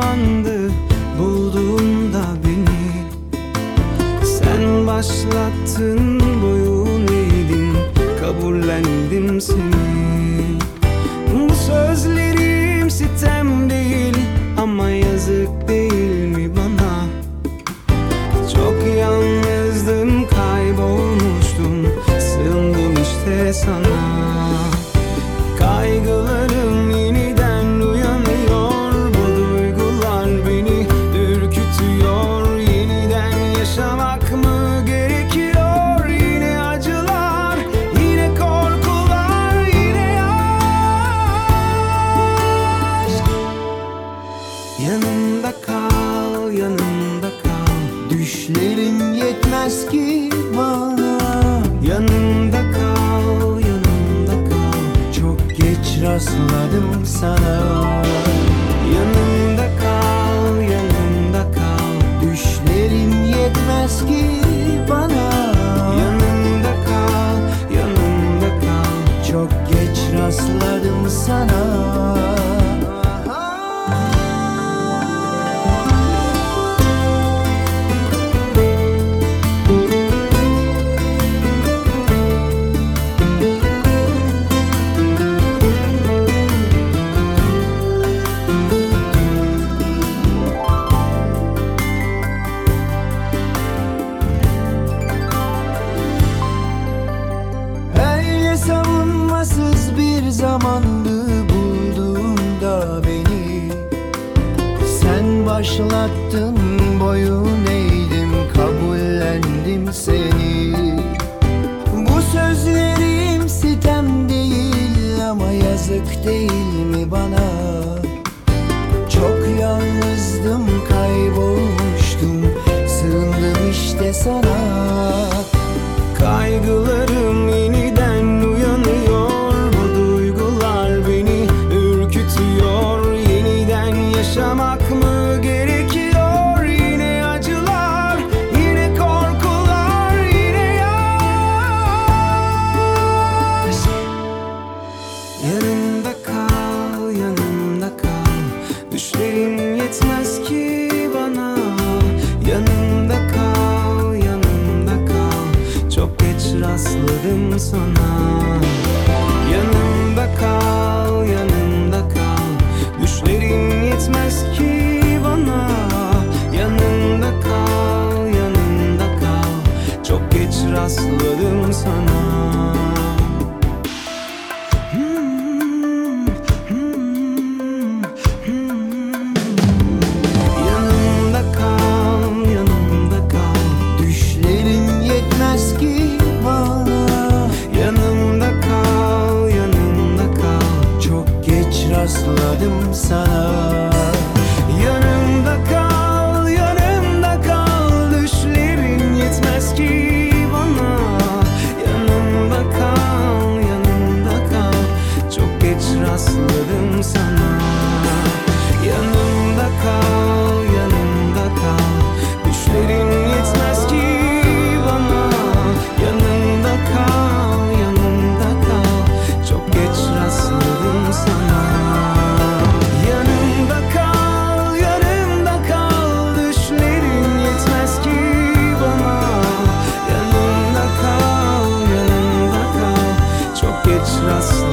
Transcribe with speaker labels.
Speaker 1: zamandı bulduğunda beni. Sen başlattın, boyun eğdim, kabullendim seni. Bu sözlerim sitem değil ama yazık değil mi bana? Çok yalnızdım, kaybolmuştum, sığındım işte sana. Kaygılarım yeniden uyanıyor, bu duygular beni ürkütüyor. Yeniden yaşamak mı gerekiyor? Yine acılar, yine korkular, yine aşk. Yanımda kal, yanımda kal,
Speaker 2: Düşlerim yetmez ki bana.
Speaker 1: yanımda kal, yanımda kal,
Speaker 2: Çok geç rastladım sana.
Speaker 1: yanımda kal, yanımda kal,
Speaker 2: Düşlerim yetmez ki bana.
Speaker 1: yanımda kal, yanımda kal.
Speaker 2: Çok geç rastladım sana. Öyle savunmasız bir zamandı bulduğunda beni. Sen başlattın, boyun eğdim, kabullendim seni. Bu sözlerim sitem değil ama yazık değil mi bana? Çok yalnızdım, kaybolmuştum, sığındım işte sana.
Speaker 1: Kaygılarım yeniden uyanıyor, bu duygular beni ürkütüyor. Yeniden yaşamak mı gerekiyor? Yine acılar, yine korkular, yine aşk. Yanımda kal, yanımda kal, düşlerim yetmez ki bana. Yanımda kal, yanımda kal, çok geç rastladım sana. Yanımda kal, yanımda kal, düşlerim yetmez ki bana. Yanımda kal, yanımda kal, çok geç rastladım sana. Yanımda kal, yanımda kal,
Speaker 2: Düşlerim yetmez ki bana.
Speaker 1: yanımda kal, yanımda kal.
Speaker 2: Çok geç rastladım sana.
Speaker 1: Yanımda kal, yanımda kal, düşlerin yetmez ki bana. Yanımda kal, yanımda kal, çok geç rastladım sana. Yanımda kal, yanımda kal, düşlerin yetmez ki bana. Yanımda kal, yanımda kal, çok geç rastladım sana. Yanımda kal, yanımda kal, düşlerin yetmez ki bana. Yanımda kal, yanımda kal, çok geç rastladım.